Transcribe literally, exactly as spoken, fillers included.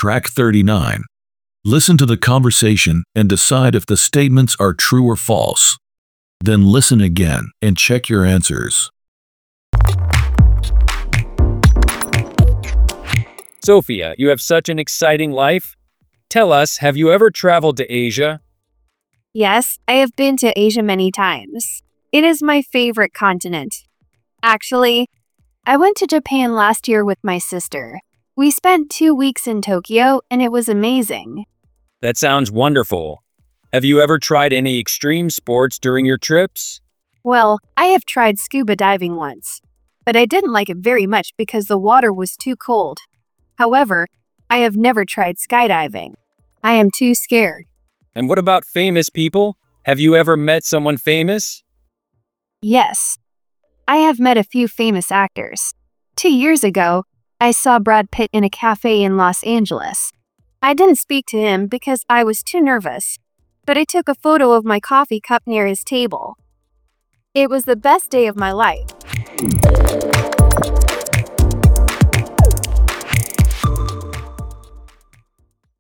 Track thirty-nine. Listen to the conversation and decide if the statements are true or false. Then listen again and check your answers. Sophia, you have such an exciting life. Tell us, have you ever traveled to Asia? Yes, I have been to Asia many times. It is my favorite continent. Actually, I went to Japan last year with my sister. We spent two weeks in Tokyo, and it was amazing. That sounds wonderful. Have you ever tried any extreme sports during your trips? Well, I have tried scuba diving once, but I didn't like it very much because the water was too cold. However, I have never tried skydiving. I am too scared. And what about famous people? Have you ever met someone famous? Yes, I have met a few famous actors. Two years ago, I saw Brad Pitt in a cafe in Los Angeles. I didn't speak to him because I was too nervous, but I took a photo of my coffee cup near his table. It was the best day of my life.